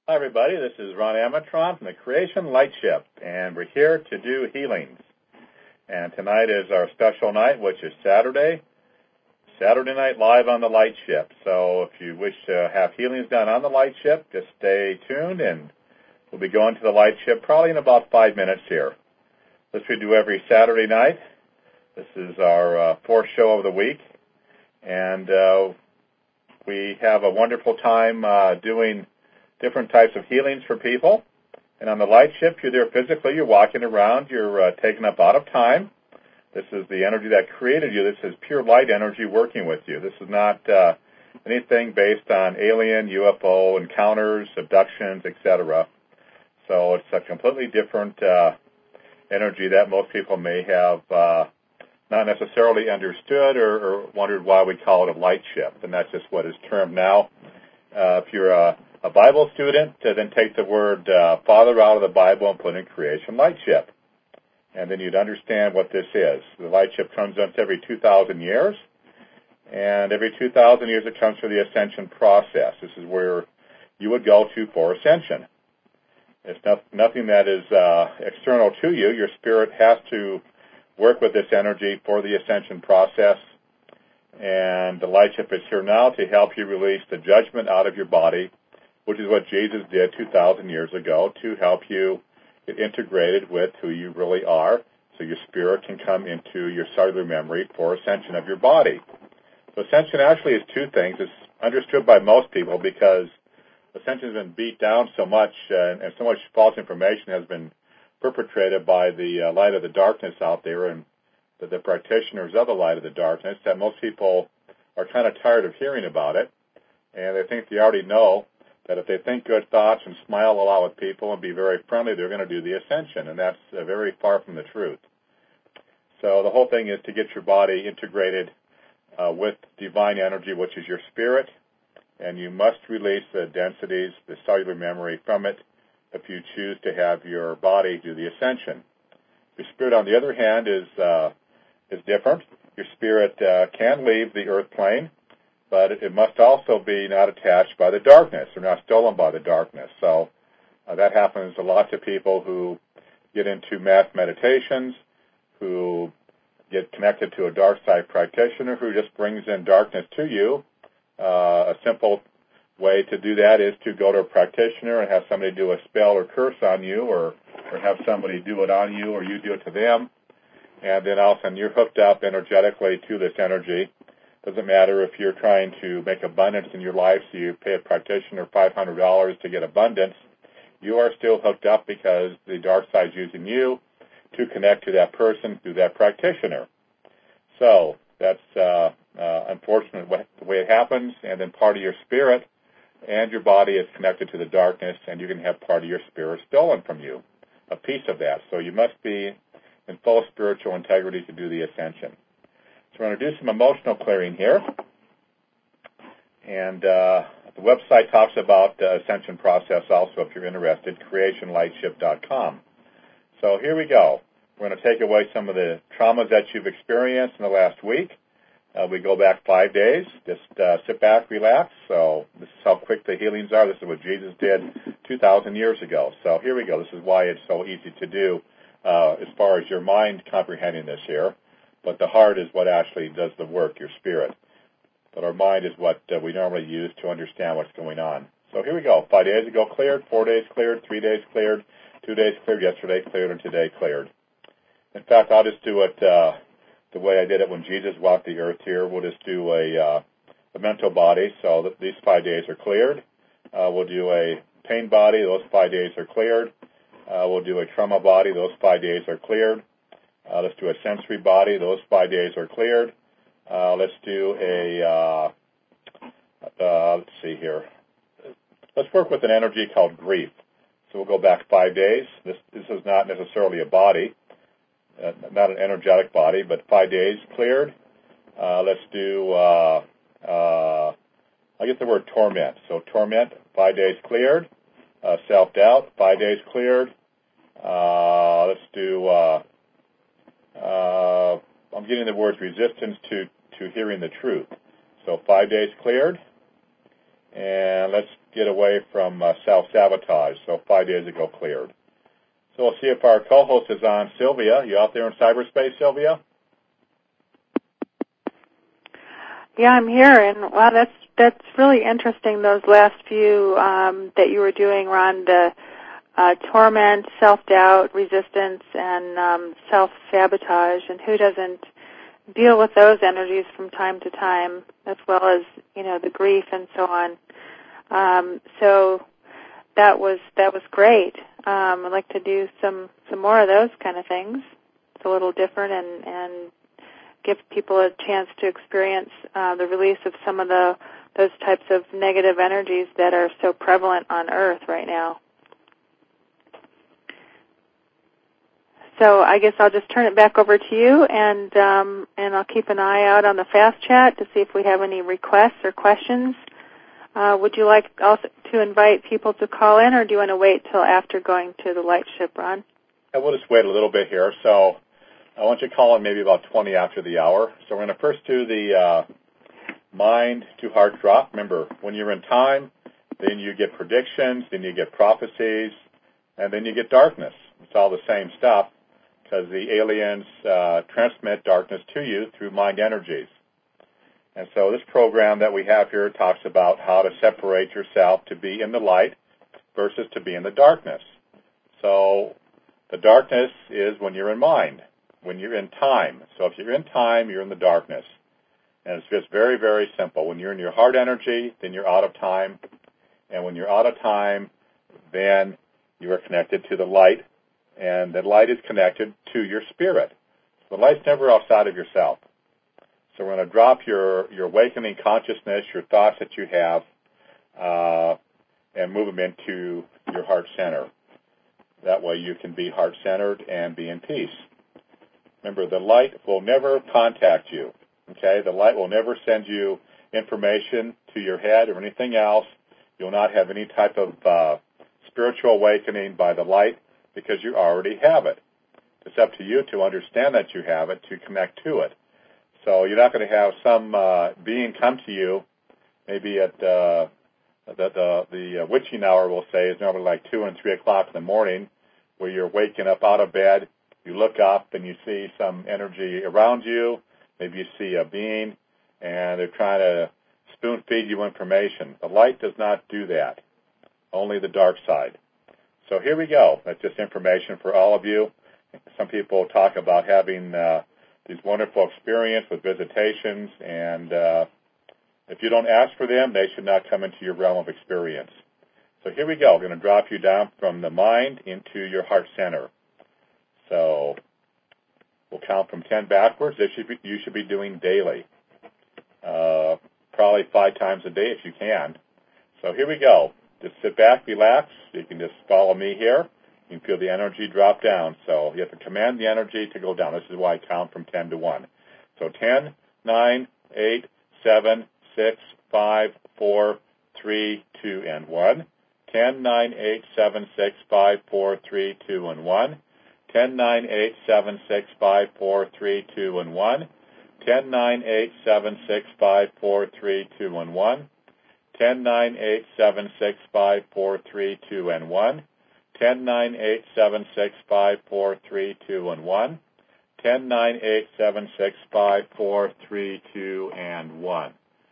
Hi, everybody. This is Ron Amatron from the Creation Light Ship, and we're here to do healings. And tonight is our special night, which is Saturday Night Live on the Light Ship. So if you wish to have healings done on the Light Ship, just stay tuned, and we'll be going to the Light Ship probably in about 5 minutes here. This we do every Saturday night. This is our fourth show of the week, and we have a wonderful time doing different types of healings for people. And on the Light Ship, you're there physically, you're walking around, you're taken up out of time. This is the energy that created you. This is pure light energy working with you. This is not anything based on alien, UFO encounters, abductions, etc. So it's a completely different energy that most people may have not necessarily understood or wondered why we call it a light ship. And that's just what is termed now. If you're a Bible student, then take the word Father out of the Bible and put in Creation Light Ship. And then you'd understand what this is. The Light Ship comes once every 2,000 years. And every 2,000 years it comes through the ascension process. This is where you would go to for ascension. It's nothing that is external to you. Your spirit has to work with this energy for the ascension process. And the Light Ship is here now to help you release the judgment out of your body, which is what Jesus did 2,000 years ago, to help you get integrated with who you really are, so your spirit can come into your cellular memory for ascension of your body. So ascension actually is two things. It's understood by most people because ascension has been beat down so much, and so much false information has been perpetrated by the light of the darkness out there and the practitioners of the light of the darkness, that most people are kind of tired of hearing about it, and they think they already know that if they think good thoughts and smile a lot with people and be very friendly, they're going to do the ascension, and that's very far from the truth. So the whole thing is to get your body integrated with divine energy, which is your spirit, and you must release the densities, the cellular memory from it, if you choose to have your body do the ascension. Your spirit, on the other hand, is different. Your spirit can leave the earth plane, but it must also be not attached by the darkness or not stolen by the darkness. So that happens a lot to people who get into mass meditations, who get connected to a dark side practitioner who just brings in darkness to you. A simple way to do that is to go to a practitioner and have somebody do a spell or curse on you, or have somebody do it on you, or you do it to them. And then all of a sudden you're hooked up energetically to this energy. Doesn't matter if you're trying to make abundance in your life, so you pay a practitioner $500 to get abundance. You are still hooked up because the dark side is using you to connect to that person through that practitioner. So that's unfortunate the way it happens. And then part of your spirit and your body is connected to the darkness, and you can have part of your spirit stolen from you, a piece of that. So you must be in full spiritual integrity to do the ascension. So we're going to do some emotional clearing here. And the website talks about the ascension process also, if you're interested, creationlightship.com. So here we go. We're going to take away some of the traumas that you've experienced in the last week. We go back 5 days. Just sit back, relax. So this is how quick the healings are. This is what Jesus did 2,000 years ago. So here we go. This is why it's so easy to do as far as your mind comprehending this here. But the heart is what actually does the work, your spirit. But our mind is what we normally use to understand what's going on. So here we go. 5 days ago cleared, 4 days cleared, 3 days cleared, 2 days cleared, yesterday cleared, and today cleared. In fact, I'll just do it the way I did it when Jesus walked the earth here. We'll just do a mental body, so that these 5 days are cleared. We'll do a pain body. Those 5 days are cleared. We'll do a trauma body. Those 5 days are cleared. Let's do a sensory body. Those 5 days are cleared. Let's do a, let's see here. Let's work with an energy called grief. So we'll go back 5 days. This is not necessarily a body, not an energetic body, but 5 days cleared. Let's do, I'll get the word torment. So torment, 5 days cleared. Self-doubt, 5 days cleared. Let's do, I'm getting the words resistance to hearing the truth. So 5 days cleared. And let's get away from self-sabotage. So 5 days ago cleared. So we'll see if our co-host is on. Sylvia, you out there in cyberspace, Sylvia? Yeah, I'm here, and wow, that's really interesting. Those last few that you were doing, Ron, the torment, self-doubt, resistance, and self-sabotage, and who doesn't deal with those energies from time to time, as well as the grief and so on. So that was great. I'd like to do some more of those kind of things. It's a little different and give people a chance to experience the release of some of those types of negative energies that are so prevalent on Earth right now. So I guess I'll just turn it back over to you, and I'll keep an eye out on the fast chat to see if we have any requests or questions. Would you like also to invite people to call in, or do you want to wait till after going to the light ship, Ron? Yeah, we'll just wait a little bit here. So I want you to call in maybe about 20 after the hour. So we're going to first do the mind to heart drop. Remember, when you're in time, then you get predictions, then you get prophecies, and then you get darkness. It's all the same stuff because the aliens transmit darkness to you through mind energies. And so this program that we have here talks about how to separate yourself to be in the light versus to be in the darkness. So the darkness is when you're in mind, when you're in time. So if you're in time, you're in the darkness. And it's just very, very simple. When you're in your heart energy, then you're out of time. And when you're out of time, then you are connected to the light. And the light is connected to your spirit. So the light's never outside of yourself. So we're going to drop your awakening consciousness, your thoughts that you have, and move them into your heart center. That way you can be heart-centered and be in peace. Remember, the light will never contact you. Okay? The light will never send you information to your head or anything else. You'll not have any type of spiritual awakening by the light because you already have it. It's up to you to understand that you have it, to connect to it. So you're not going to have some being come to you, maybe at the witching hour, we'll say, is normally like 2 and 3 o'clock in the morning, where you're waking up out of bed, you look up and you see some energy around you, maybe you see a being, and they're trying to spoon feed you information. The light does not do that, only the dark side. So here we go. That's just information for all of you. Some people talk about having these wonderful experiences with visitations, and if you don't ask for them, they should not come into your realm of experience. So here we go. We're going to drop you down from the mind into your heart center. So we'll count from 10 backwards. You should be doing daily, probably 5 times a day if you can. So here we go. Just sit back, relax. You can just follow me here. You can feel the energy drop down. So you have to command the energy to go down. This is why I count from 10 to 1. So 10, 9, 8, 7, 6, 5, 4, 3, 2, and 1. 10, 9, 8, 7, 6, 5, 4, 3, 2, and 1. 10, 9, 8, 7, 6, 5, 4, 3, 2, and 1. 10, 9, 8, 7, 6, 5, 4, 3, 2, and 1. 10, 9, 8, 7, 6, 5, 4, 3, 2, and 1. 10, 9, 8, 7, 6, 5, 4, 3, 2, and 1. 10, 9, 8, 7, 6, 5, 4, 3, 2, and 1.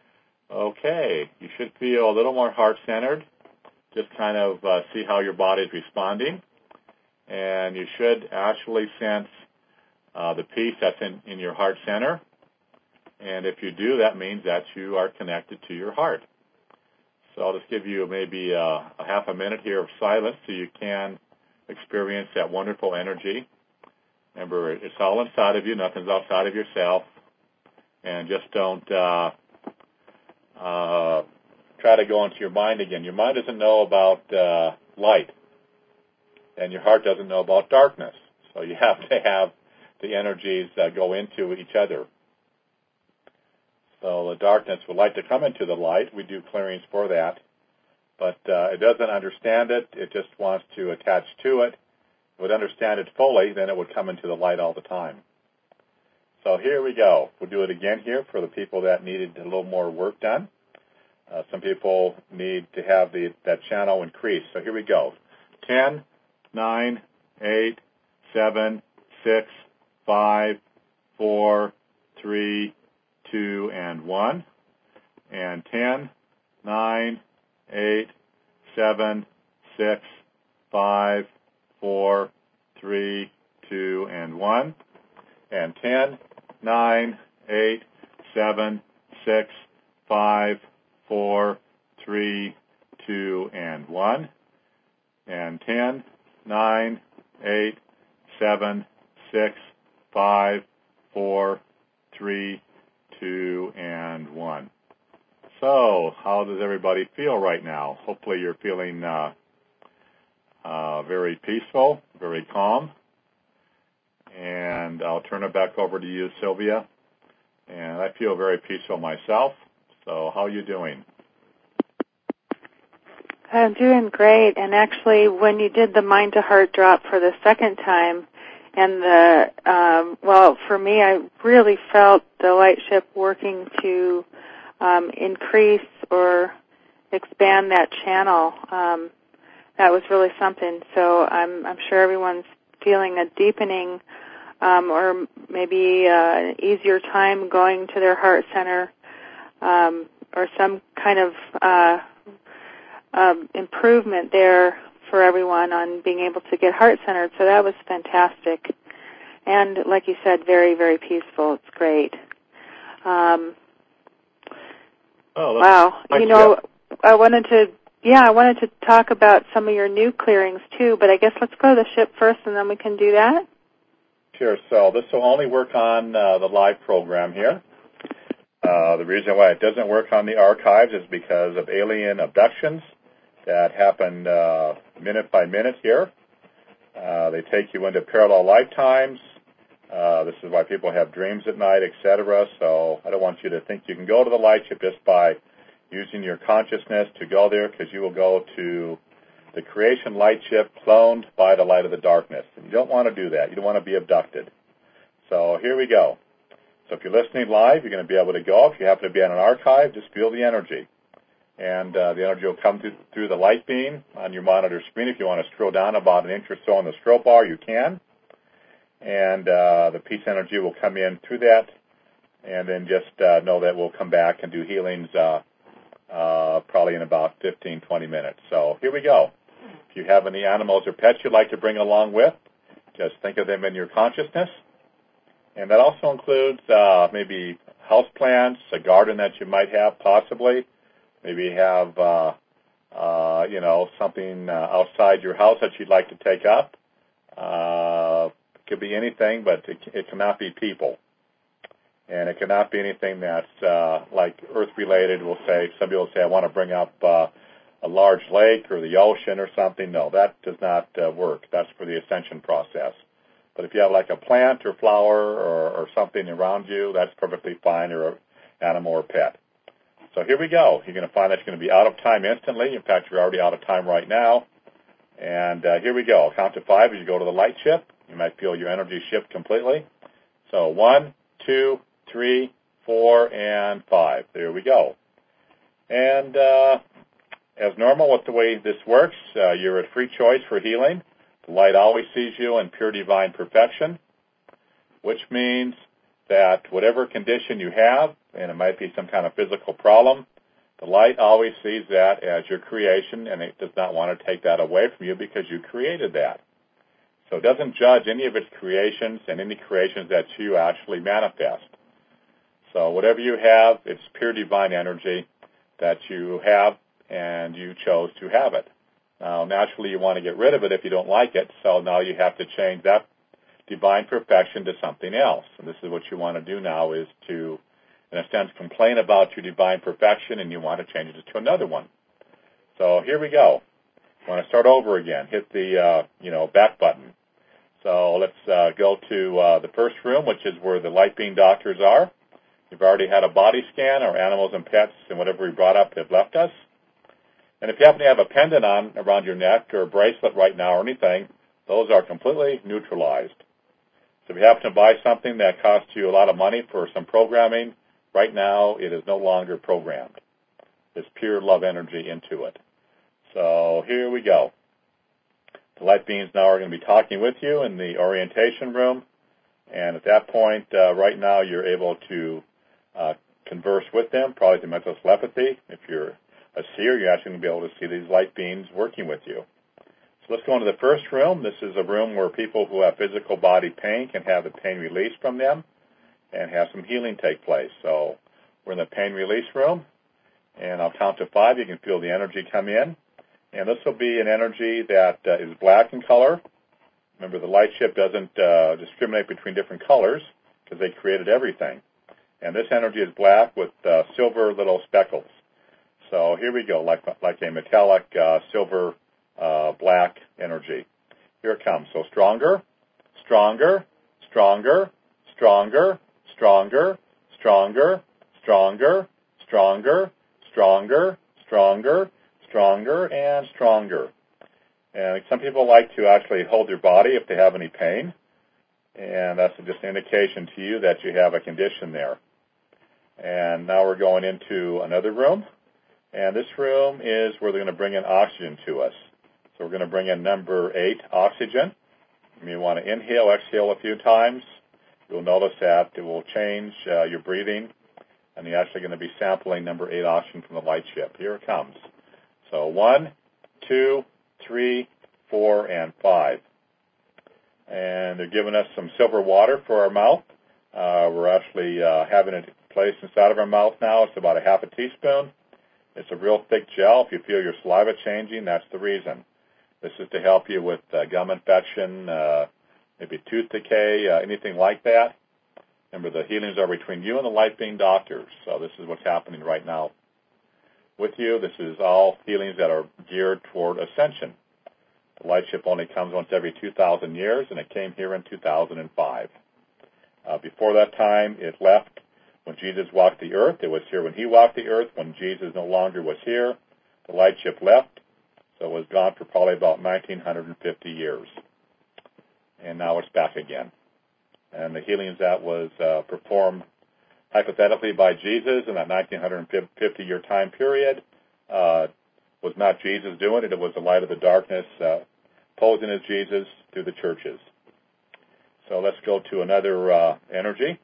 Okay, you should feel a little more heart-centered. Just kind of see how your body is responding. And you should actually sense the peace that's in your heart center. And if you do, that means that you are connected to your heart. So I'll just give you maybe a half a minute here of silence so you can experience that wonderful energy. Remember, it's all inside of you. Nothing's outside of yourself. And just don't try to go into your mind again. Your mind doesn't know about light, and your heart doesn't know about darkness. So you have to have the energies go into each other. So the darkness would like to come into the light. We do clearings for that. But it doesn't understand it. It just wants to attach to it. If it would understand it fully, then it would come into the light all the time. So here we go. We'll do it again here for the people that needed a little more work done. Some people need to have that channel increased. So here we go. 10, 9, 8, 7, 6, 5, 4, 3, 2, and 1. And 10, 9, 8, 7, 6, 5, 4, 3, 2, and 1. And 10, 9, 8, 7, 6, 5, 4, 3, 2, and 1. And 10, 9, 8, 7, 6, 5, 4, 3, 2, and 1. So, how does everybody feel right now? Hopefully you're feeling very peaceful, very calm. And I'll turn it back over to you, Sylvia. And I feel very peaceful myself. So how are you doing? I'm doing great. And actually, when you did the mind to heart drop for the second time, and for me, I really felt the light ship working to increase or expand that channel. That was really something. So I'm sure everyone's feeling a deepening or maybe an easier time going to their heart center or some kind of improvement there for everyone on being able to get heart-centered. So that was fantastic. And like you said, very, very peaceful. It's great. Wow. I wanted to talk about some of your new clearings too, but I guess let's go to the ship first and then we can do that. Sure. So this will only work on the live program here. The reason why it doesn't work on the archives is because of alien abductions that happen minute by minute here. They take you into parallel lifetimes. This is why people have dreams at night, etc. So I don't want you to think you can go to the light ship just by using your consciousness to go there, because you will go to the creation light ship cloned by the light of the darkness. And you don't want to do that. You don't want to be abducted. So here we go. So if you're listening live, you're going to be able to go. If you happen to be on an archive, just feel the energy. And the energy will come through the light beam on your monitor screen. If you want to scroll down about an inch or so on the strobe bar, you can. And the peace energy will come in through that. And then just know that we'll come back and do healings probably in about 15, 20 minutes. So here we go. If you have any animals or pets you'd like to bring along with, just think of them in your consciousness. And that also includes maybe houseplants, a garden that you might have possibly. Maybe you have, something outside your house that you'd like to take up. It could be anything, but it cannot be people. And it cannot be anything that's like Earth-related. Some people say, I want to bring up a large lake or the ocean or something. No, that does not work. That's for the ascension process. But if you have like a plant or flower or something around you, that's perfectly fine, or an animal or pet. So here we go. You're going to find that you're going to be out of time instantly. In fact, you're already out of time right now. And here we go. I'll count to 5 as you go to the light ship. You might feel your energy shift completely. So 1, 2, 3, 4, and 5. There we go. And as normal with the way this works, you're at free choice for healing. The light always sees you in pure divine perfection, which means that whatever condition you have, and it might be some kind of physical problem, the light always sees that as your creation, and it does not want to take that away from you because you created that. So it doesn't judge any of its creations and any creations that you actually manifest. So whatever you have, it's pure divine energy that you have, and you chose to have it. Now, naturally, you want to get rid of it if you don't like it, so now you have to change that divine perfection to something else. And this is what you want to do now, is to, in a sense, complain about your divine perfection, and you want to change it to another one. So here we go. I want to start over again. Hit the, back button. So let's go to the first room, which is where the light beam doctors are. You've already had a body scan. Our animals and pets and whatever we brought up have left us. And if you happen to have a pendant on around your neck or a bracelet right now or anything, those are completely neutralized. So if you happen to buy something that costs you a lot of money for some programming, right now it is no longer programmed. this pure love energy into it. So here we go. The light beings now are going to be talking with you in the orientation room. And at that point, right now, you're able to converse with them, probably through mental telepathy. If you're a seer, you're actually going to be able to see these light beings working with you. So let's go into the first room. This is a room where people who have physical body pain can have the pain released from them and have some healing take place. So we're in the pain release room, and I'll count to 5. You can feel the energy come in. And this will be an energy that is black in color. Remember, the light ship doesn't discriminate between different colors because they created everything. And this energy is black with silver little speckles. So here we go, like a metallic silver black energy. Here it comes. So stronger, stronger, stronger, stronger, stronger, stronger, stronger, stronger, stronger, stronger, stronger, and stronger. And some people like to actually hold their body if they have any pain. And that's just an indication to you that you have a condition there. And now we're going into another room. And this room is where they're going to bring in oxygen to us. So we're going to bring in number 8, oxygen. You want to inhale, exhale a few times. You'll notice that it will change your breathing. And you're actually going to be sampling number 8 oxygen from the light ship. Here it comes. So 1, 2, 3, 4, and 5. And they're giving us some silver water for our mouth. We're actually having it placed inside of our mouth now. It's about a half a teaspoon. It's a real thick gel. If you feel your saliva changing, that's the reason. This is to help you with gum infection, maybe tooth decay, anything like that. Remember, the healings are between you and the light being doctors. So this is what's happening right now with you. This is all healings that are geared toward ascension. The light ship only comes once every 2,000 years, and it came here in 2005. Before that time, it left when Jesus walked the earth. It was here when he walked the earth. When Jesus no longer was here, the light ship left. So it was gone for probably about 1,950 years. And now it's back again. And the healings that was performed hypothetically by Jesus in that 1950-year time period was not Jesus doing it. It was the light of the darkness posing as Jesus through the churches. So let's go to another energy.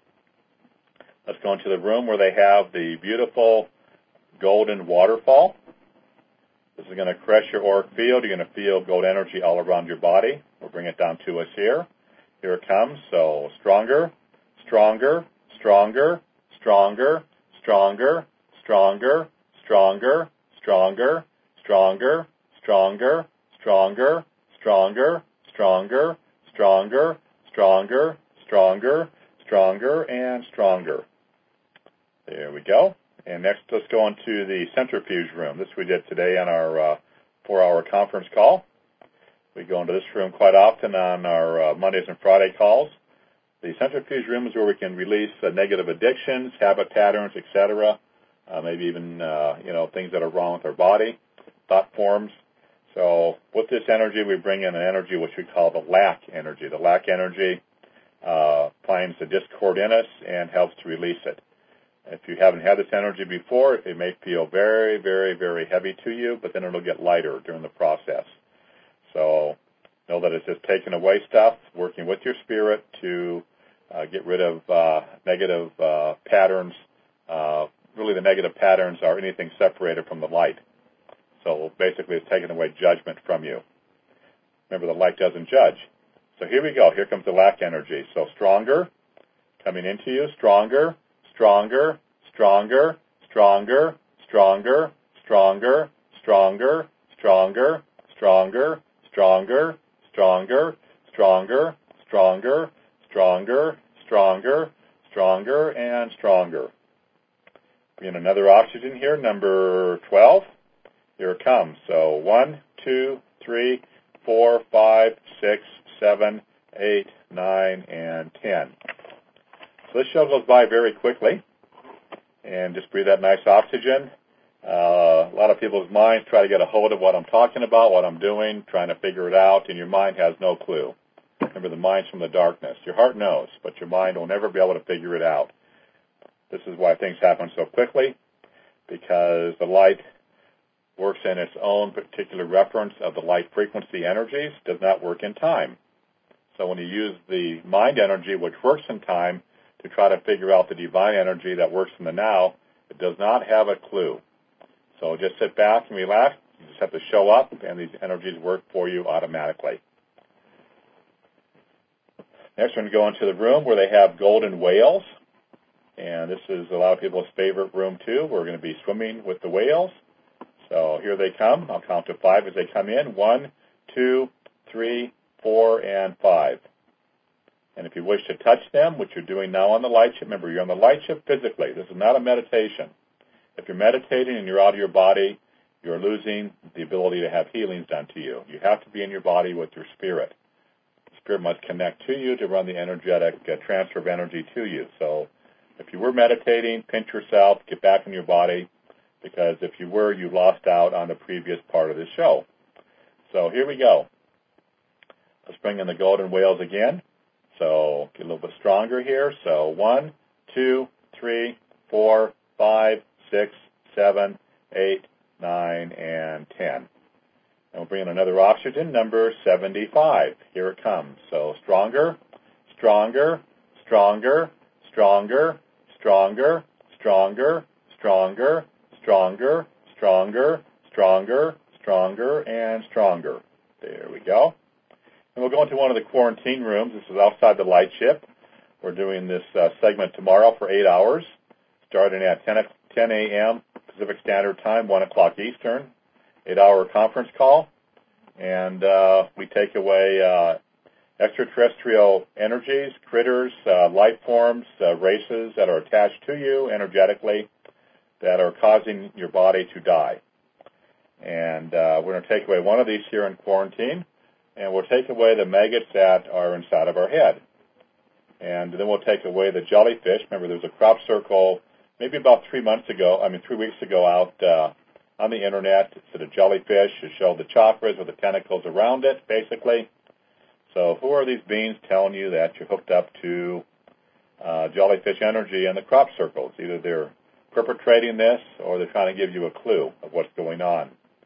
Let's go into the room where they have the beautiful golden waterfall. This is going to caress your auric field. You're going to feel gold energy all around your body. We'll bring it down to us here. Here it comes. So stronger, stronger, stronger, stronger, stronger, stronger, stronger, stronger, stronger, stronger, stronger, stronger, stronger, stronger, stronger, stronger, stronger, and stronger. There we go. And next, let's go into the centrifuge room. This we did today on our 4-hour conference call. We go into this room quite often on our Mondays and Friday calls. The centrifuge room is where we can release negative addictions, habit patterns, etc. Maybe even things that are wrong with our body, thought forms. So with this energy, we bring in an energy which we call the lack energy. The lack energy finds the discord in us and helps to release it. If you haven't had this energy before, it may feel very, very, very heavy to you, but then it'll get lighter during the process. So know that it's just taking away stuff, working with your spirit to get rid of negative patterns. Really, the negative patterns are anything separated from the light. So basically, it's taking away judgment from you. Remember, the light doesn't judge. So here we go. Here comes the lack energy. So stronger, coming into you, stronger, stronger, stronger, stronger, stronger, stronger, stronger, stronger, stronger, stronger, stronger, stronger, stronger, stronger, stronger, stronger, and stronger. Bring in another oxygen here, number 12. Here it comes. So 1, 2, 3, 4, 5, 6, 7, 8, 9, and 10. So this show goes by very quickly. And just breathe that nice oxygen. A lot of people's minds try to get a hold of what I'm talking about, what I'm doing, trying to figure it out, and your mind has no clue. Remember, the mind's from the darkness. Your heart knows, but your mind will never be able to figure it out. This is why things happen so quickly, because because the light works in its own particular reference of the light frequency energies, does not work in time. So when you use the mind energy, which works in time, to try to figure out the divine energy that works in the now, it does not have a clue. So just sit back and relax. You just have to show up, and these energies work for you automatically. Next, we're going to go into the room where they have golden whales. And this is a lot of people's favorite room, too. We're going to be swimming with the whales. So here they come. I'll count to 5 as they come in. 1, 2, 3, 4, and 5. And if you wish to touch them, which you're doing now on the light ship, remember, you're on the light ship physically. This is not a meditation. If you're meditating and you're out of your body, you're losing the ability to have healings done to you. You have to be in your body with your spirit. The spirit must connect to you to run the energetic transfer of energy to you. So if you were meditating, pinch yourself, get back in your body, because if you were, you lost out on the previous part of the show. So here we go. Let's bring in the golden whales again. So get a little bit stronger here. So 1, 2, 3, 4, 5, 6, 7, 8, 9, and 10. And we'll bring in another oxygen, number 75. Here it comes. So stronger, stronger, stronger, stronger, stronger, stronger, stronger, stronger, stronger, stronger, stronger, and stronger. There we go. And we'll go into one of the quarantine rooms. This is outside the light ship. We're doing this segment tomorrow for 8 hours, starting at 10 a.m. Pacific Standard Time, 1 o'clock Eastern, 8-hour conference call. And we take away extraterrestrial energies, critters, life forms, races that are attached to you energetically that are causing your body to die. And we're going to take away one of these here in quarantine, and we'll take away the maggots that are inside of our head. And then we'll take away the jellyfish. Remember, there was a crop circle maybe about 3 weeks ago out on the internet. It's a jellyfish. It showed the chakras with the tentacles around it, basically. So who are these beings telling you that you're hooked up to jellyfish energy in the crop circles? Either they're perpetrating this or they're trying to give you a clue of what's going on.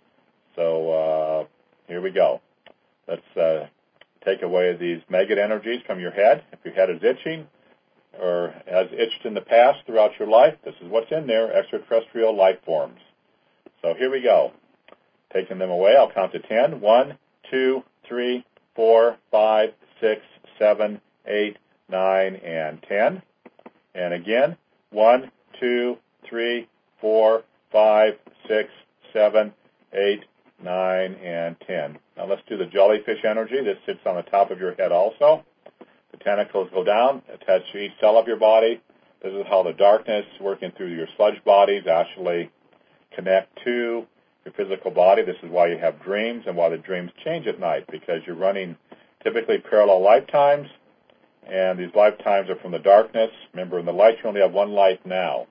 So here we go. Let's take away these maggot energies from your head. If your head is itching or has itched in the past throughout your life, this is what's in there, extraterrestrial life forms. So here we go. Taking them away, I'll count to 10. 1, 2, 3, 4, 5, 6, 7, 8, 9, and 10. And again, 1, 2, 3, 4, 5, 6, 7, 8, 9, and 10. Now let's do the jellyfish energy. This sits on the top of your head also. The tentacles go down, attach to each cell of your body. This is how the darkness working through your sludge bodies actually connect to your physical body. This is why you have dreams and why the dreams change at night, because you're running typically parallel lifetimes, and these lifetimes are from the darkness. Remember, in the light, you only have one life now,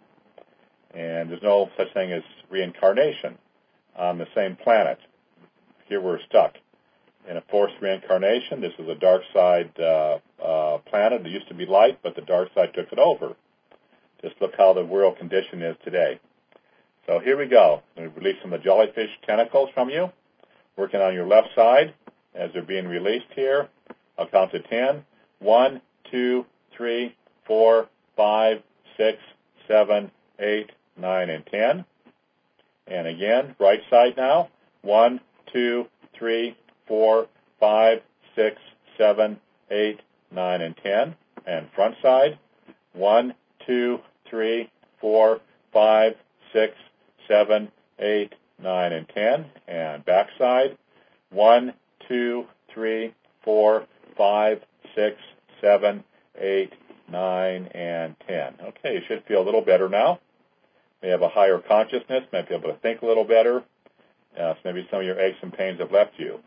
and there's no such thing as reincarnation on the same planet. Here we're stuck in a forced reincarnation. This is a dark side planet. It used to be light, but the dark side took it over. Just look how the world condition is today. So here we go. We release some of the jellyfish tentacles from you, working on your left side as they're being released here. I'll count to 10. 1, 2, 3, 4, 5, 6, 7, 8, 9, and 10. And again, right side now. 1, 2, 3, 4, 5, 6, 7, 8, 9, and 10. And front side. 1, 2, 3, 4, 5, 6, 7, 8, 9, and 10. And back side. 1, 2, 3, 4, 5, 6, 7, 8, 9, and 10. Okay, you should feel a little better now. May have a higher consciousness, might be able to think a little better. So maybe some of your aches and pains have left you.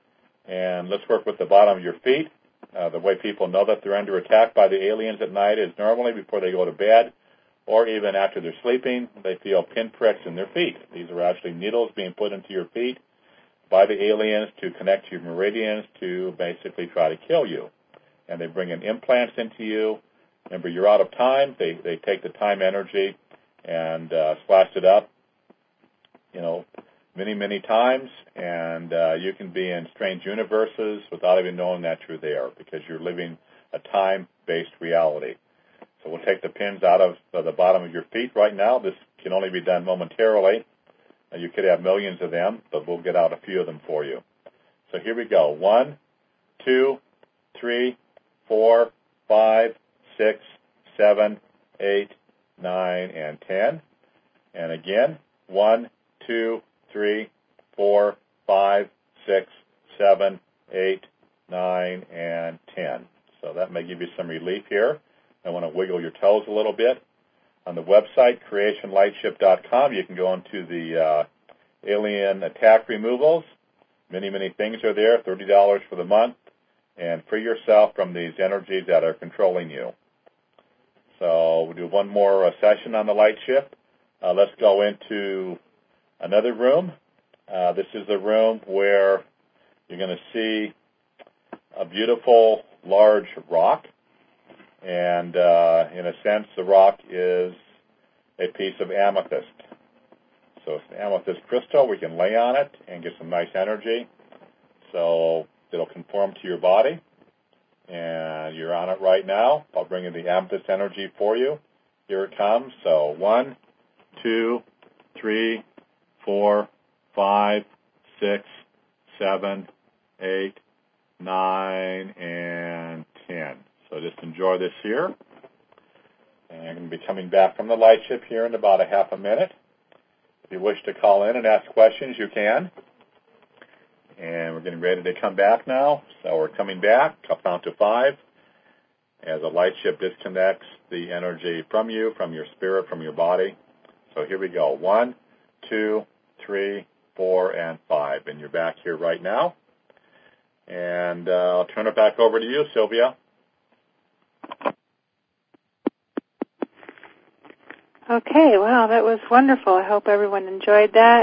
And let's work with the bottom of your feet. The way people know that they're under attack by the aliens at night is normally before they go to bed, or even after they're sleeping, they feel pinpricks in their feet. These are actually needles being put into your feet by the aliens to connect to your meridians to basically try to kill you. And they bring in implants into you. Remember, you're out of time. They take the time energy and slashed it up many, many times, and you can be in strange universes without even knowing that you're there because you're living a time-based reality. So we'll take the pins out of the bottom of your feet right now. This can only be done momentarily. You could have millions of them, but we'll get out a few of them for you. So here we go. 1, 2, 3, 4, 5, 6, 7, 8, 9, and 10. And again, 1, 2, 3, 4, 5, 6, 7, 8, 9, and 10. So that may give you some relief here. I want to wiggle your toes a little bit. On the website, creationlightship.com, you can go into the alien attack removals. Many, many things are there, $30 for the month, and free yourself from these energies that are controlling you. So we'll do one more session on the light ship. Let's go into another room. This is the room where you're going to see a beautiful, large rock. And in a sense, the rock is a piece of amethyst. So it's an amethyst crystal. We can lay on it and get some nice energy. So it'll conform to your body. And you're on it right now. I'll bring in the amethyst energy for you. Here it comes. So 1, 2, 3, 4, 5, 6, 7, 8, 9, and 10. So just enjoy this here. And I'm going to be coming back from the light ship here in about a half a minute. If you wish to call in and ask questions, you can. And we're getting ready to come back now. So we're coming back. I'll count to 5 as the light ship disconnects the energy from you, from your spirit, from your body. So here we go. 1, 2, 3, 4, and 5. And you're back here right now. And I'll turn it back over to you, Sylvia. Okay, wow, that was wonderful. I hope everyone enjoyed that.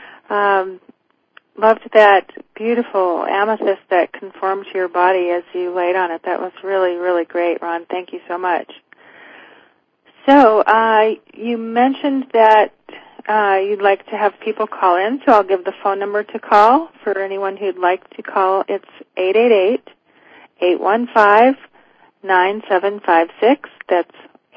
Loved that beautiful amethyst that conformed to your body as you laid on it. That was really, really great, Ron. Thank you so much. So you mentioned that you'd like to have people call in, so I'll give the phone number to call for anyone who'd like to call. It's 888-815-9756. That's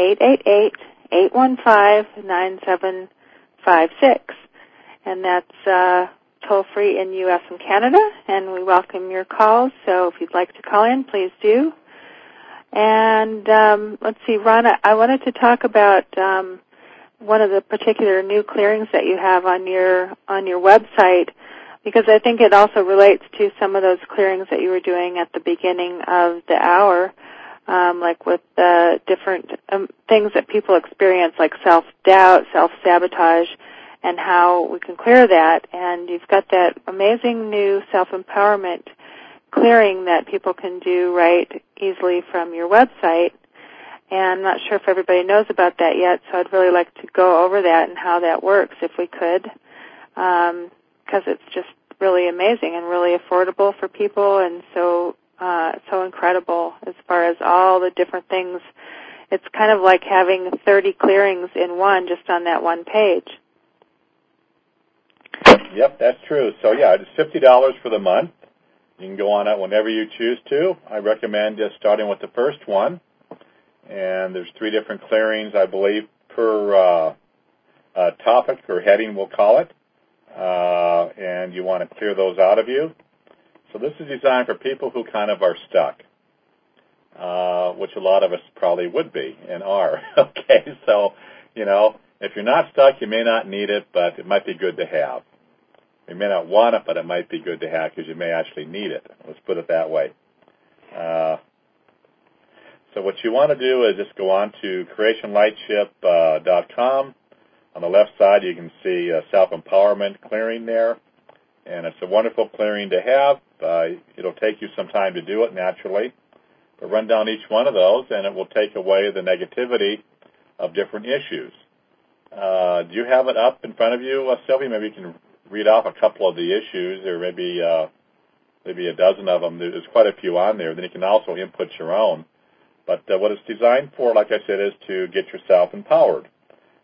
888-815-9756. And that's toll-free in U.S. and Canada, and we welcome your calls. So if you'd like to call in, please do. And let's see, Ron, I wanted to talk about one of the particular new clearings that you have on your website, because I think it also relates to some of those clearings that you were doing at the beginning of the hour, like with the different things that people experience, like self-doubt, self-sabotage, and how we can clear that. And you've got that amazing new self-empowerment clearing that people can do right easily from your website. And I'm not sure if everybody knows about that yet, so I'd really like to go over that and how that works if we could, because it's just really amazing and really affordable for people, and so incredible as far as all the different things. It's kind of like having 30 clearings in one just on that one page. Yep, that's true. So, yeah, it's $50 for the month. You can go on it whenever you choose to. I recommend just starting with the first one. And there's 3 different clearings, I believe, per topic or heading, we'll call it. And you want to clear those out of you. So this is designed for people who kind of are stuck, which a lot of us probably would be and are. Okay, so, if you're not stuck, you may not need it, but it might be good to have. You may not want it, but it might be good to have because you may actually need it. Let's put it that way. So what you want to do is just go on to creationlightship.com. On the left side, you can see self-empowerment clearing there. And it's a wonderful clearing to have. It'll take you some time to do it naturally. But run down each one of those, and it will take away the negativity of different issues. Do you have it up in front of you, Sylvia? Maybe you can read off a couple of the issues, or maybe a dozen of them. There's quite a few on there. Then you can also input your own. But what it's designed for, like I said, is to get yourself empowered.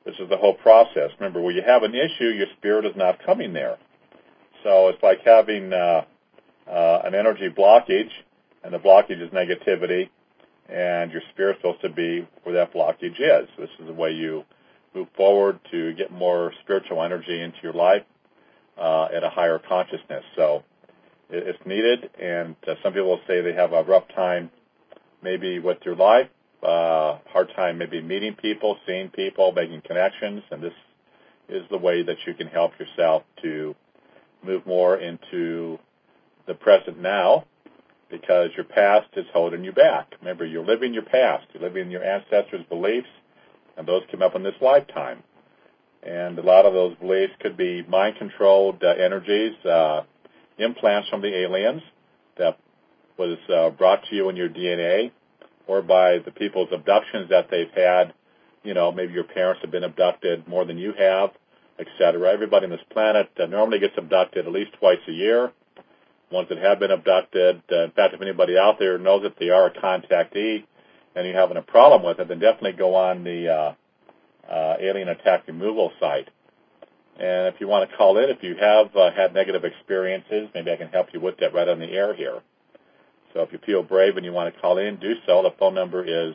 This is the whole process. Remember, when you have an issue, your spirit is not coming there. So it's like having an energy blockage, and the blockage is negativity, and your spirit's supposed to be where that blockage is. This is the way you move forward to get more spiritual energy into your life at a higher consciousness. So it's needed, and some people will say they have a rough time maybe with your life, hard time maybe meeting people, seeing people, making connections, and this is the way that you can help yourself to move more into the present now, because your past is holding you back. Remember, you're living your past. You're living your ancestors' beliefs, and those came up in this lifetime. And a lot of those beliefs could be mind-controlled energies, implants from the aliens that was brought to you in your DNA, or by the people's abductions that they've had. You know, maybe your parents have been abducted more than you have, etc. Everybody on this planet normally gets abducted at least twice a year. Ones that have been abducted, in fact, if anybody out there knows that they are a contactee and you're having a problem with it, then definitely go on the alien attack removal site. And if you want to call in, if you have had negative experiences, maybe I can help you with that right on the air here. So if you feel brave and you want to call in, do so. The phone number is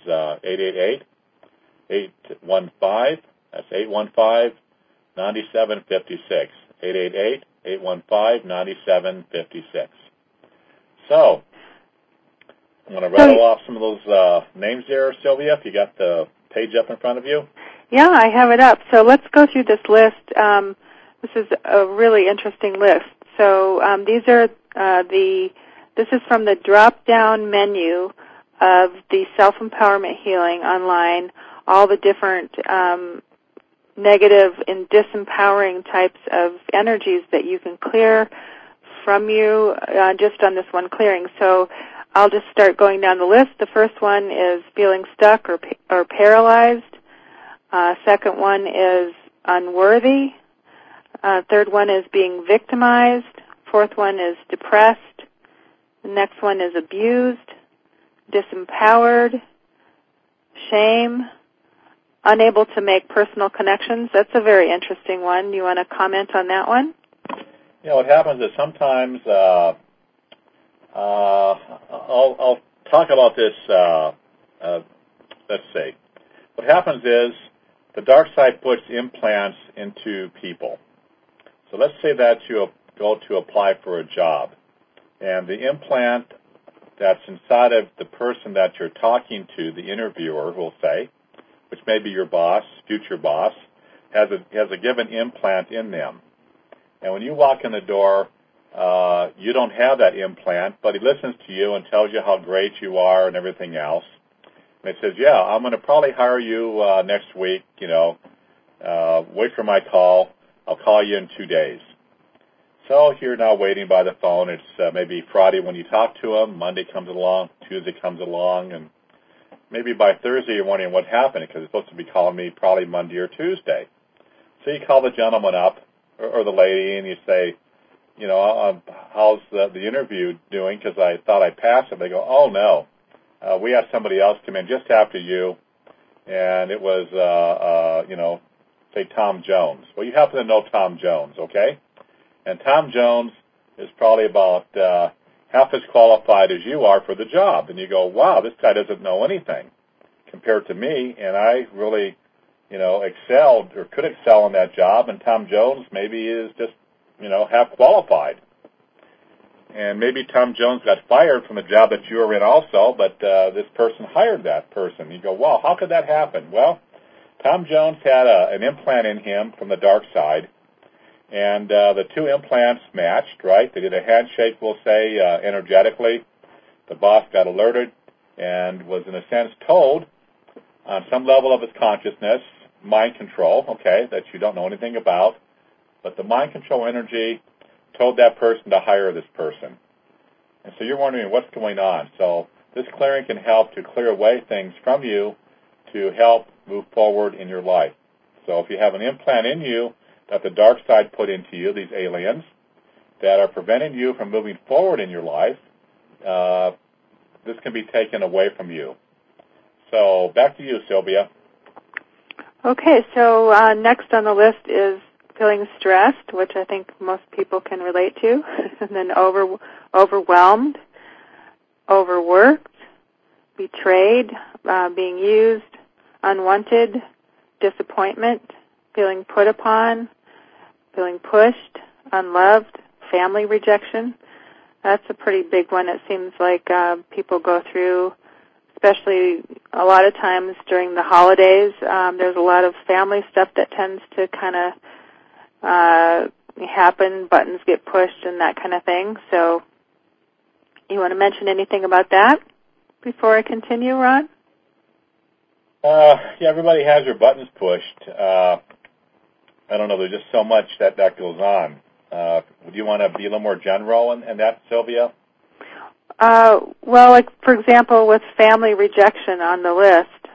888-815. That's 815-9756. 888-815-9756. So I'm going to rattle off some of those names there, Sylvia, if you got the page up in front of you. Yeah, I have it up. So let's go through this list. This is a really interesting list. So these are this is from the drop-down menu of the Self-Empowerment Healing online, all the different negative and disempowering types of energies that you can clear from you just on this one clearing. So I'll just start going down the list. The first one is feeling stuck or paralyzed. Second one is unworthy. Third one is being victimized. Fourth one is depressed. The next one is abused, disempowered, shame, unable to make personal connections. That's a very interesting one. You want to comment on that one? You know, what happens is sometimes I'll talk about this. Let's see. What happens is the dark side puts implants into people. So let's say that you go to apply for a job, and the implant that's inside of the person that you're talking to, the interviewer, will say, which may be your boss, future boss, has a given implant in them. And when you walk in the door, you don't have that implant, but he listens to you and tells you how great you are and everything else. And he says, yeah, I'm going to probably hire you next week, wait for my call. I'll call you in 2 days. So you're now waiting by the phone. It's maybe Friday when you talk to him. Monday comes along. Tuesday comes along. And maybe by Thursday you're wondering what happened, because he's supposed to be calling me probably Monday or Tuesday. So you call the gentleman up or the lady and you say, how's the interview doing? Because I thought I passed it. They go, oh, no. We had somebody else come in just after you, and it was, say Tom Jones. Well, you happen to know Tom Jones, okay? And Tom Jones is probably about half as qualified as you are for the job. And you go, wow, this guy doesn't know anything compared to me, and I really, excelled or could excel in that job, and Tom Jones maybe is just, half qualified. And maybe Tom Jones got fired from the job that you were in also, but this person hired that person. You go, wow, how could that happen? Well, Tom Jones had an implant in him from the dark side, and the two implants matched, right? They did a handshake, we'll say, energetically. The boss got alerted and was, in a sense, told on some level of his consciousness, mind control, okay, that you don't know anything about, but the mind control energy told that person to hire this person. And so you're wondering what's going on. So this clearing can help to clear away things from you to help move forward in your life. So if you have an implant in you that the dark side put into you, these aliens, that are preventing you from moving forward in your life, this can be taken away from you. So back to you, Sylvia. Okay, so next on the list is feeling stressed, which I think most people can relate to, and then overwhelmed, overworked, betrayed, being used, unwanted, disappointment, feeling put upon, feeling pushed, unloved, family rejection. That's a pretty big one. It seems like people go through, especially a lot of times during the holidays. There's a lot of family stuff that tends to kind of happen, buttons get pushed and that kind of thing. So you want to mention anything about that before I continue, Ron? Yeah, everybody has their buttons pushed. I don't know, there's just so much that goes on. Would you want to be a little more general in that, Sylvia? Well, like, for example, with family rejection on the list,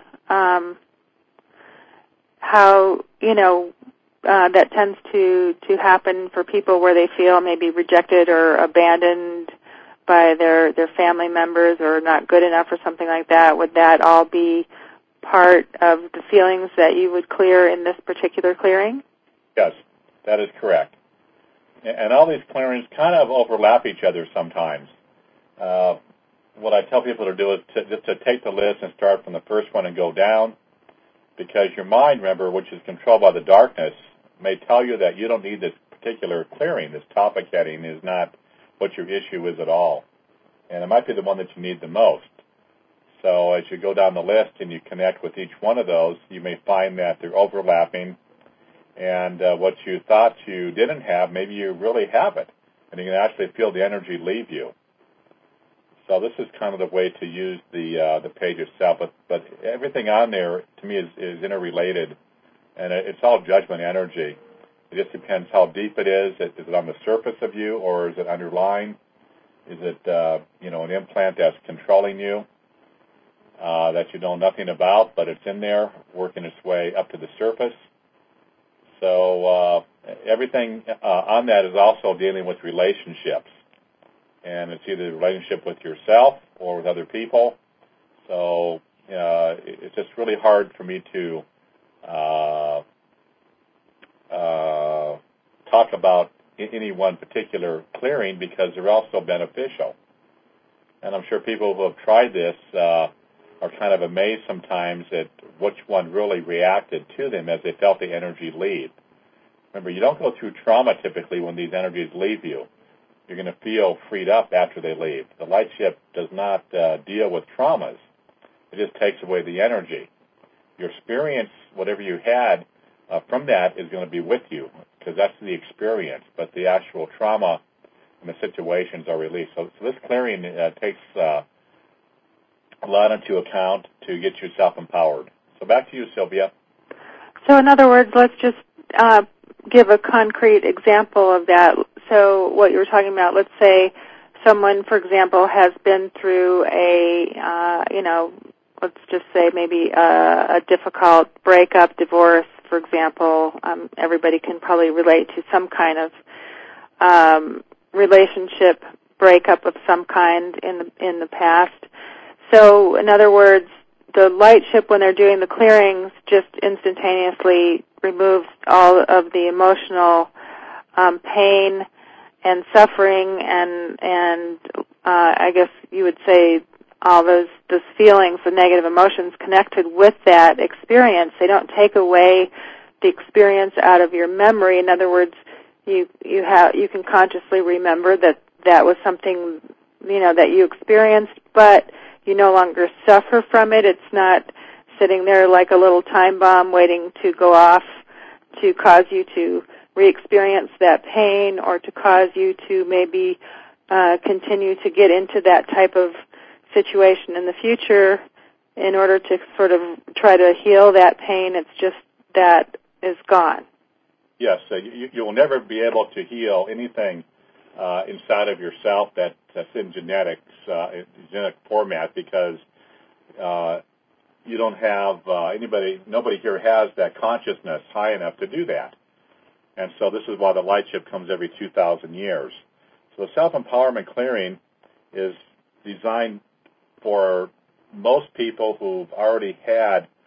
how, that tends to happen for people where they feel maybe rejected or abandoned by their family members or not good enough or something like that. Would that all be part of the feelings that you would clear in this particular clearing? Yes, that is correct. And all these clearings kind of overlap each other sometimes. What I tell people to do is just to take the list and start from the first one and go down, because your mind, remember, which is controlled by the darkness, may tell you that you don't need this particular clearing. This topic heading is not what your issue is at all. And it might be the one that you need the most. So as you go down the list and you connect with each one of those, you may find that they're overlapping. And what you thought you didn't have, maybe you really have it. And you can actually feel the energy leave you. So this is kind of the way to use the page itself. But everything on there, to me, is interrelated. And it's all judgment energy. It just depends how deep it is. Is it on the surface of you, or is it underlying? Is it, an implant that's controlling you, that you know nothing about, but it's in there, working its way up to the surface? So everything on that is also dealing with relationships. And it's either a relationship with yourself or with other people. So it's just really hard for me to talk about any one particular clearing, because they're also beneficial. And I'm sure people who have tried this are kind of amazed sometimes at which one really reacted to them as they felt the energy leave. Remember, you don't go through trauma typically when these energies leave you. You're going to feel freed up after they leave. The light ship does not deal with traumas. It just takes away the energy. Your experience, whatever you had from that, is going to be with you, because that's the experience. But the actual trauma and the situations are released. So this clearing takes a lot into account to get yourself empowered. So back to you, Sylvia. So in other words, let's just give a concrete example of that. So what you were talking about, let's say someone, for example, has been through let's just say maybe a difficult breakup, divorce, for example. Everybody can probably relate to some kind of relationship breakup of some kind in the past. So in other words, the light ship, when they're doing the clearings, just instantaneously removes all of the emotional pain and suffering, and I guess you would say all those feelings, the negative emotions connected with that experience. They don't take away the experience out of your memory. In other words, you can consciously remember that was something that you experienced, but you no longer suffer from it. It's not sitting there like a little time bomb waiting to go off to cause you to re-experience that pain, or to cause you to maybe continue to get into that type of situation in the future in order to sort of try to heal that pain. It's just that is gone. Yes, you will never be able to heal anything inside of yourself that's in genetics, genetic format, because you don't have nobody here has that consciousness high enough to do that. And so this is why the light ship comes every 2,000 years. So the self-empowerment clearing is designed for most people who've already had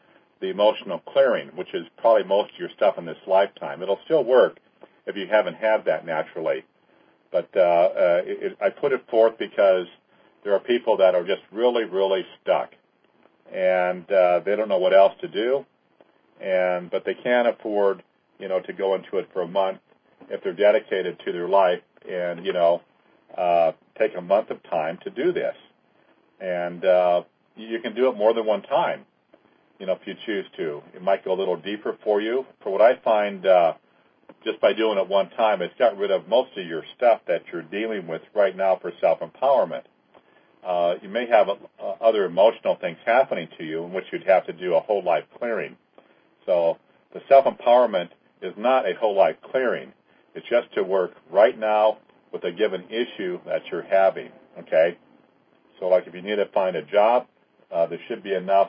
the emotional clearing, which is probably most of your stuff in this lifetime. It'll still work if you haven't had that naturally. But I put it forth because there are people that are just really, really stuck, and they don't know what else to do, but they can't afford, to go into it for a month if they're dedicated to their life and, take a month of time to do this. And you can do it more than one time, if you choose to. It might go a little deeper for you. For what I find, just by doing it one time, it's got rid of most of your stuff that you're dealing with right now for self-empowerment. You may have other emotional things happening to you in which you'd have to do a whole life clearing. So the self-empowerment is not a whole life clearing. It's just to work right now with a given issue that you're having, okay? So like if you need to find a job, there should be enough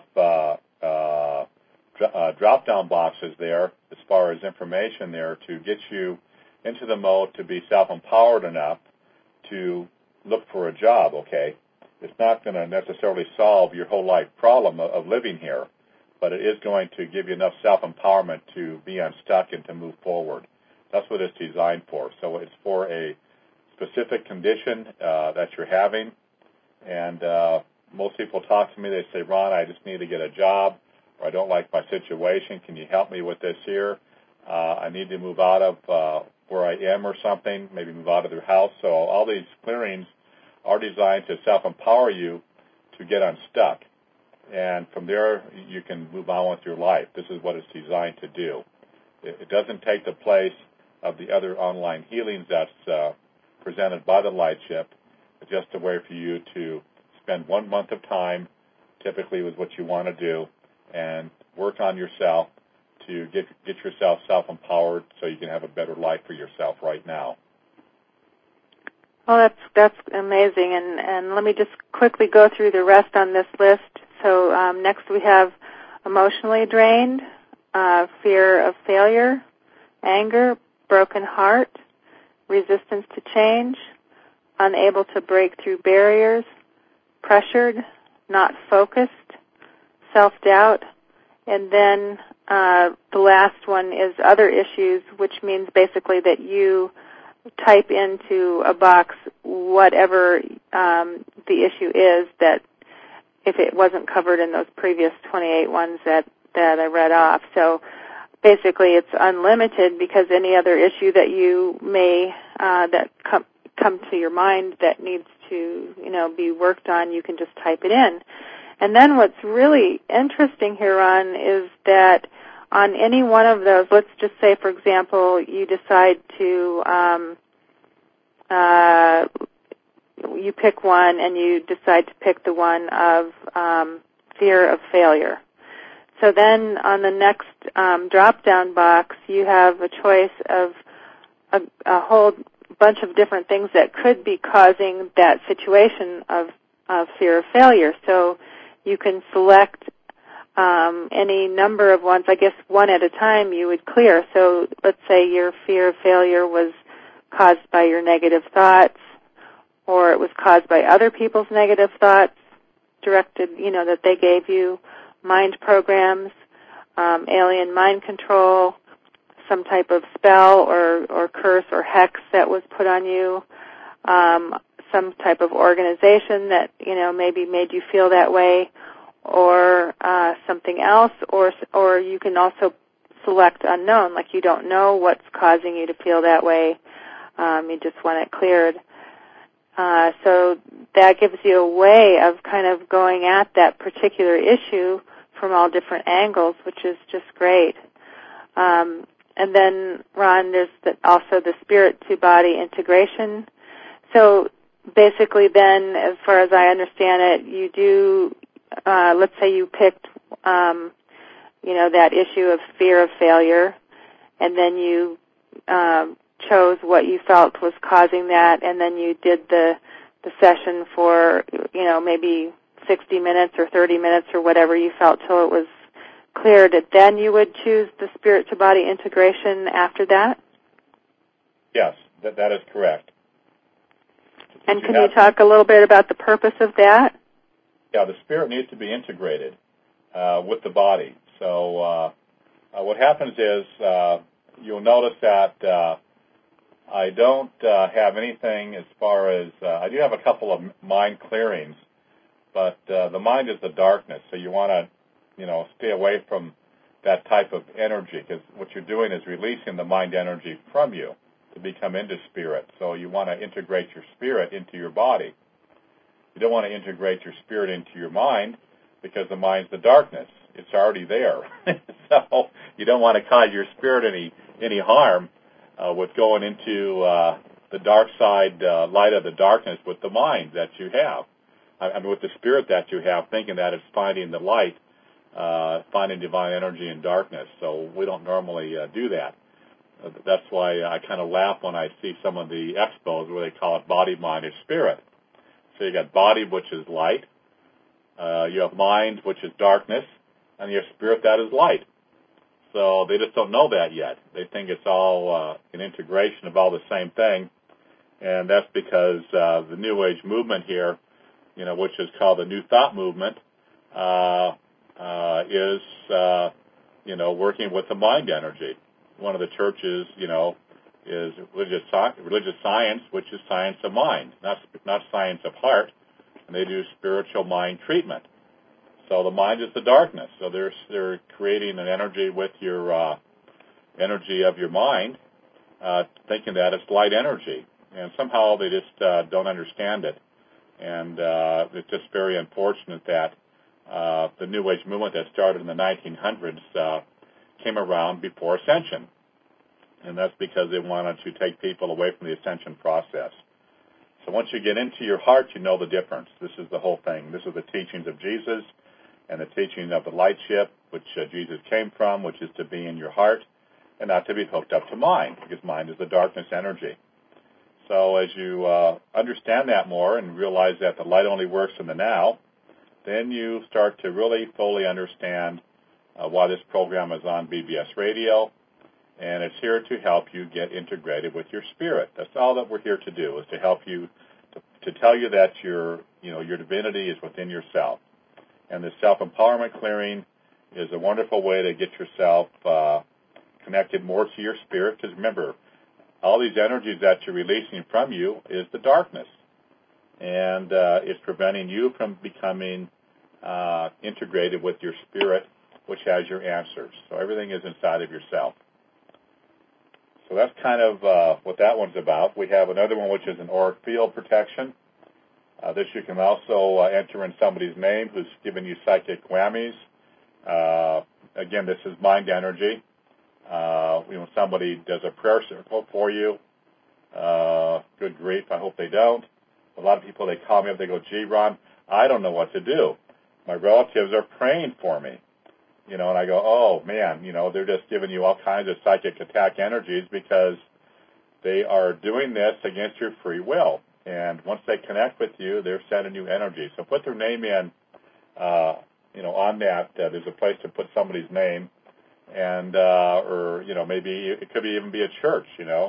drop-down boxes there as far as information there to get you into the mode to be self-empowered enough to look for a job, okay? It's not going to necessarily solve your whole life problem of living here, but it is going to give you enough self-empowerment to be unstuck and to move forward. That's what it's designed for. So it's for a specific condition that you're having, and most people talk to me, they say, Ron, I just need to get a job, or I don't like my situation. Can you help me with this here? I need to move out of where I am or something, maybe move out of their house. So all these clearings are designed to self-empower you to get unstuck. And from there, you can move on with your life. This is what it's designed to do. It doesn't take the place of the other online healings that's presented by the Lightship. It's just a way for you to spend 1 month of time, typically with what you want to do, and work on yourself to get yourself self-empowered so you can have a better life for yourself right now. Well, that's amazing. And let me just quickly go through the rest on this list. So next we have emotionally drained, fear of failure, anger, broken heart, resistance to change, unable to break through barriers, pressured, not focused, self-doubt, and then the last one is other issues, which means basically that you type into a box whatever the issue is that if it wasn't covered in those previous 28 ones that I read off. So basically it's unlimited because any other issue that you may that come to your mind that needs to be worked on, you can just type it in. And then what's really interesting here, Ron, is that on any one of those, let's just say, for example, you decide to you pick one and you decide to pick the one of fear of failure. So then on the next drop-down box, you have a choice of a whole bunch of different things that could be causing that situation of fear of failure. So you can select any number of ones, I guess one at a time you would clear. So let's say your fear of failure was caused by your negative thoughts, or it was caused by other people's negative thoughts directed, that they gave you, mind programs, alien mind control, some type of spell or curse or hex that was put on you, some type of organization that, maybe made you feel that way, or something else, or you can also select unknown, like you don't know what's causing you to feel that way. You just want it cleared. So that gives you a way of kind of going at that particular issue from all different angles, which is just great. And then, Ron, there's also the spirit-to-body integration. So basically then, as far as I understand it, you do, let's say you picked, that issue of fear of failure, and then you chose what you felt was causing that, and then you did the session for, maybe 60 minutes or 30 minutes or whatever you felt till it was cleared. Then you would choose the spirit-to-body integration after that? Yes, that is correct. And can you talk a little bit about the purpose of that? Yeah, the spirit needs to be integrated with the body. So what happens is you'll notice that I don't have anything as far as I do have a couple of mind clearings, but the mind is the darkness, so you want to stay away from that type of energy, because what you're doing is releasing the mind energy from you to become into spirit. So you want to integrate your spirit into your body. You don't want to integrate your spirit into your mind, because the mind's the darkness. It's already there. So you don't want to cause your spirit any harm with going into the dark side, light of the darkness with the mind that you have. I mean, with the spirit that you have, thinking that it's finding the light, finding divine energy in darkness. So we don't normally do that. That's why I kind of laugh when I see some of the expos where they call it body, mind, or spirit. So you got body, which is light. You have mind, which is darkness. And you have spirit, that is light. So they just don't know that yet. They think it's all an integration of all the same thing. And that's because the New Age movement here, which is called the New Thought movement, is working with the mind energy. One of the churches, is religious science, which is science of mind, not science of heart. And they do spiritual mind treatment. So the mind is the darkness. So they're creating an energy with your energy of your mind, thinking that it's light energy. And somehow they just don't understand it. And it's just very unfortunate that the New Age movement that started in the 1900s came around before Ascension. And that's because they wanted to take people away from the Ascension process. So once you get into your heart, you know the difference. This is the whole thing. This is the teachings of Jesus and the teaching of the light ship, which Jesus came from, which is to be in your heart and not to be hooked up to mind, because mind is the darkness energy. So as you understand that more and realize that the light only works in the now, then you start to really fully understand why this program is on BBS Radio, and it's here to help you get integrated with your spirit. That's all that we're here to do, is to help you, to tell you that your divinity is within yourself. And the self-empowerment clearing is a wonderful way to get yourself connected more to your spirit, because remember, all these energies that you're releasing from you is the darkness. And it's preventing you from becoming integrated with your spirit, which has your answers. So everything is inside of yourself. So that's kind of what that one's about. We have another one, which is an auric field protection. This you can also enter in somebody's name who's given you psychic whammies. Again, this is mind energy. Somebody does a prayer circle for you. Good grief, I hope they don't. A lot of people, they call me up, they go, gee, Ron, I don't know what to do. My relatives are praying for me. And I go, oh, man, they're just giving you all kinds of psychic attack energies because they are doing this against your free will. And once they connect with you, they're sending you energy. So put their name in, on that. There's a place to put somebody's name. And, or maybe it could even be a church,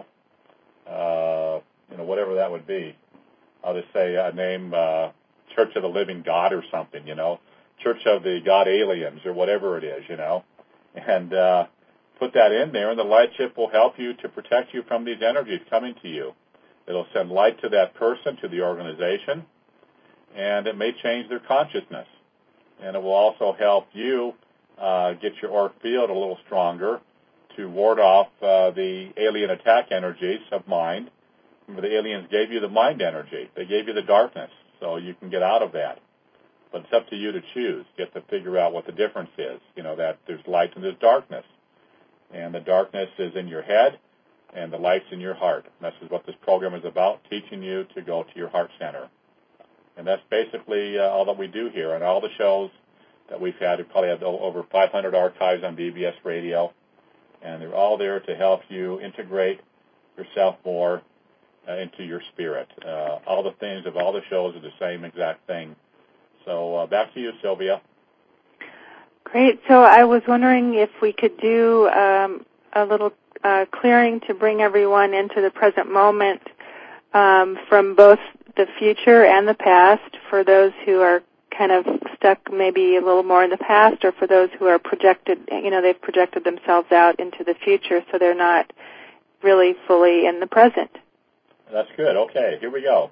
whatever that would be. I'll just say a name, Church of the Living God or something, Church of the God Aliens or whatever it is, and put that in there, and the light ship will help you to protect you from these energies coming to you. It'll send light to that person, to the organization, and it may change their consciousness. And it will also help you get your auric field a little stronger to ward off the alien attack energies of mind. Remember, the aliens gave you the mind energy. They gave you the darkness, so you can get out of that. But it's up to you to choose. You have to figure out what the difference is, that there's light and there's darkness. And the darkness is in your head, and the light's in your heart. And this is what this program is about, teaching you to go to your heart center. And that's basically all that we do here. And all the shows that we've had, we probably have over 500 archives on BBS Radio. And they're all there to help you integrate yourself more into your spirit. All the things of all the shows are the same exact thing. So back to you, Sylvia. Great. So I was wondering if we could do a little clearing to bring everyone into the present moment from both the future and the past for those who are kind of stuck maybe a little more in the past, or for those who are projected, they've projected themselves out into the future, so they're not really fully in the present. That's good. Okay, here we go.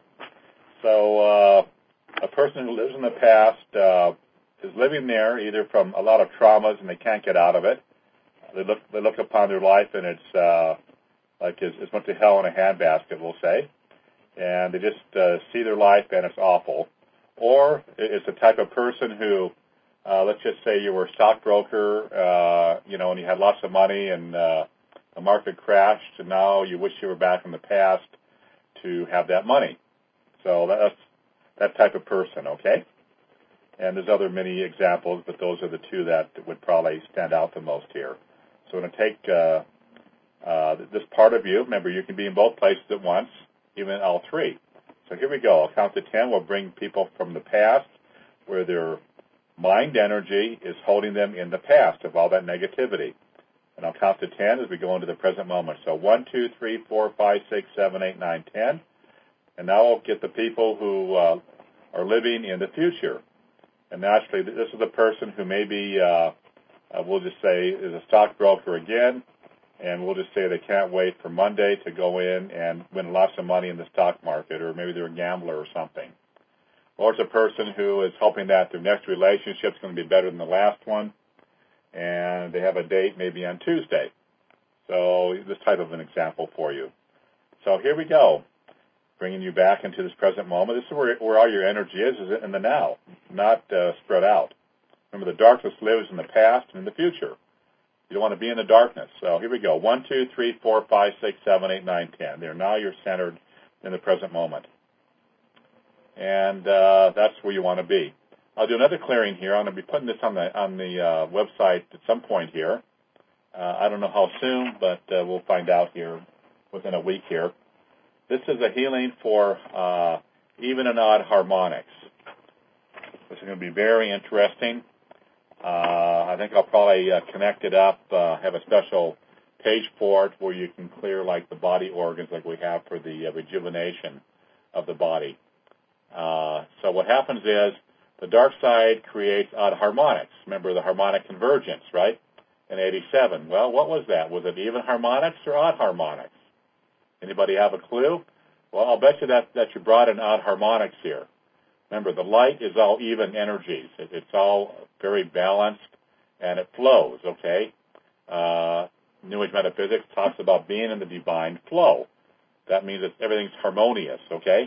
So a person who lives in the past is living there either from a lot of traumas and they can't get out of it. They look upon their life and it's like it's went to hell in a handbasket, we'll say, and they just see their life and it's awful. Or it's the type of person who, let's just say you were a stockbroker, and you had lots of money and the market crashed, and now you wish you were back in the past to have that money. So that's that type of person, okay? And there's other many examples, but those are the two that would probably stand out the most here. So I'm going to take this part of you. Remember, you can be in both places at once, even all three. So here we go. I'll count to 10. We'll bring people from the past where their mind energy is holding them in the past of all that negativity. And I'll count to 10 as we go into the present moment. So 1, 2, 3, 4, 5, 6, 7, 8, 9, 10. And now I'll get the people who are living in the future. And naturally, this is a person who maybe, we'll just say, is a stockbroker again, and we'll just say they can't wait for Monday to go in and win lots of money in the stock market, or maybe they're a gambler or something. Or it's a person who is hoping that their next relationship is going to be better than the last one, and they have a date maybe on Tuesday. So this type of an example for you. So here we go, bringing you back into this present moment. This is where all your energy is in the now, not spread out. Remember, the darkness lives in the past and in the future. You don't want to be in the darkness. So here we go. 1, 2, 3, 4, 5, 6, 7, 8, 9, 10. There. Now you're centered in the present moment. And that's where you want to be. I'll do another clearing here. I'm going to be putting this on the website at some point here. I don't know how soon, but we'll find out here within a week here. This is a healing for even and odd harmonics. This is going to be very interesting. I think I'll probably connect it up, have a special page for it where you can clear like the body organs like we have for the rejuvenation of the body. So what happens is the dark side creates odd harmonics. Remember the harmonic convergence, right? In 87. Well, what was that? Was it even harmonics or odd harmonics? Anybody have a clue? Well, I'll bet you that you brought in odd harmonics here. Remember, the light is all even energies. It's all very balanced, and it flows, okay? New Age Metaphysics talks about being in the divine flow. That means that everything's harmonious, okay?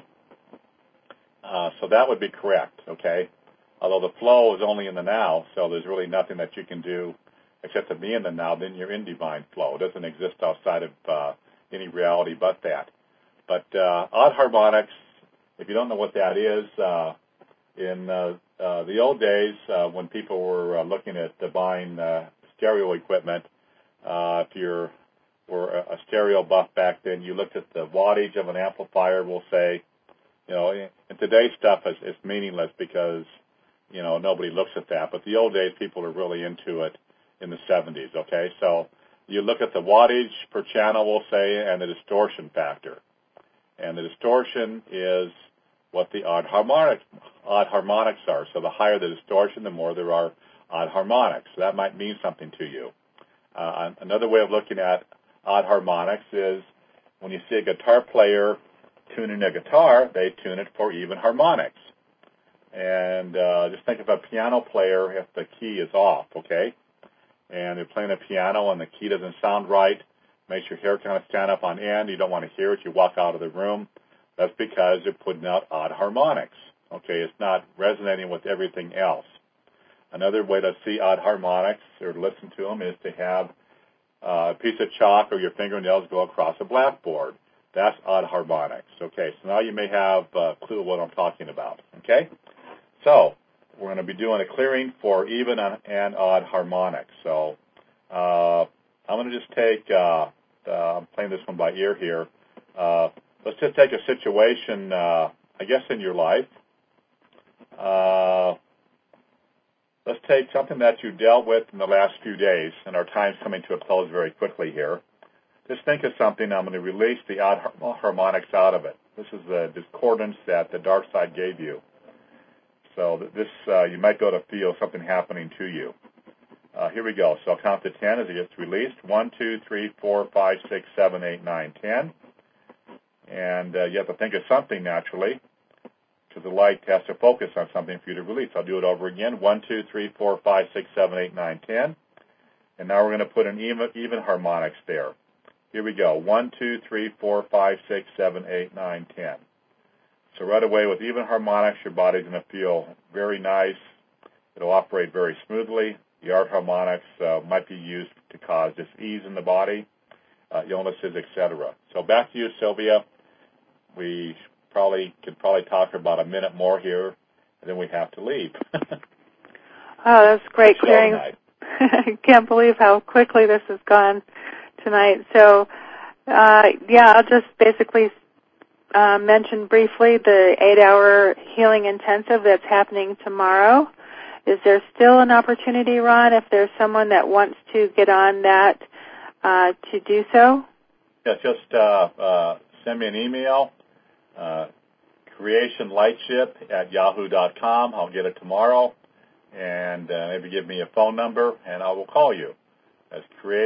So that would be correct, okay? Although the flow is only in the now, so there's really nothing that you can do except to be in the now, then you're in divine flow. It doesn't exist outside of any reality but that. But odd harmonics, if you don't know what that is, in the old days when people were looking at buying stereo equipment, if you were a stereo buff back then, you looked at the wattage of an amplifier, we'll say. And today's stuff is meaningless because, nobody looks at that. But the old days, people are really into it in the 70s, okay? So you look at the wattage per channel, we'll say, and the distortion factor. And the distortion is what the odd harmonics are. So the higher the distortion, the more there are odd harmonics. So that might mean something to you. Another way of looking at odd harmonics is when you see a guitar player tuning a guitar, they tune it for even harmonics. And just think of a piano player if the key is off, okay? And they're playing a piano and the key doesn't sound right, makes your hair kind of stand up on end, you don't want to hear it, you walk out of the room. That's because they're putting out odd harmonics, okay? It's not resonating with everything else. Another way to see odd harmonics or to listen to them is to have a piece of chalk or your fingernails go across a blackboard. That's odd harmonics, okay? So now you may have a clue what I'm talking about, okay? So we're going to be doing a clearing for even and odd harmonics. So I'm going to just take, I'm playing this one by ear here. Let's just take a situation, I guess, in your life. Let's take something that you dealt with in the last few days, and our time's coming to a close very quickly here. Just think of something. I'm going to release the odd harmonics out of it. This is the discordance that the dark side gave you. So this, you might be able to feel something happening to you. Here we go. So I'll count to 10 as it gets released. 1, 2, 3, 4, 5, 6, 7, 8, 9, 10. And you have to think of something naturally, because the light has to focus on something for you to release. I'll do it over again. 1, 2, 3, 4, 5, 6, 7, 8, 9, 10. And now we're going to put an even harmonics there. Here we go. 1, 2, 3, 4, 5, 6, 7, 8, 9, 10. So right away with even harmonics, your body's going to feel very nice. It'll operate very smoothly. The art harmonics might be used to cause dis-ease in the body, illnesses, etc. So back to you, Sylvia. We could probably talk for about a minute more here, and then we have to leave. Oh, that's great clearing. I can't believe how quickly this has gone tonight. So, I'll just basically mention briefly the 8-hour healing intensive that's happening tomorrow. Is there still an opportunity, Ron, if there's someone that wants to get on that to do so? Yeah, just send me an email, creationlightship@yahoo.com. I'll get it tomorrow. And maybe give me a phone number, and I will call you. That's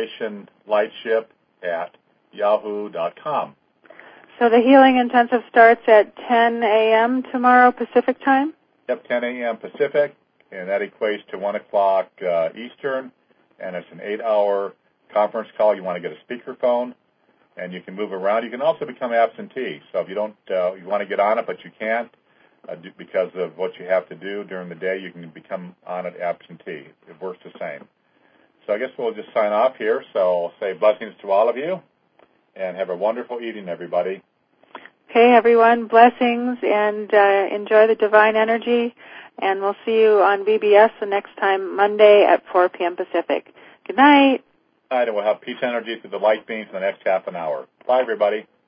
creationlightship@yahoo.com. So the healing intensive starts at 10 a.m. tomorrow Pacific time? Yep, 10 a.m. Pacific, and that equates to 1 o'clock Eastern, and it's an 8-hour conference call. You want to get a speakerphone, and you can move around. You can also become absentee. So if you don't, you want to get on it, but you can't, because of what you have to do during the day, you can become on it absentee. It works the same. So I guess we'll just sign off here. So I'll say blessings to all of you, and have a wonderful evening, everybody. Okay, everyone, blessings, and enjoy the divine energy, and we'll see you on BBS the next time, Monday at 4 p.m. Pacific. Good night. Good night, and we'll have peace energy through the light beams in the next half an hour. Bye, everybody.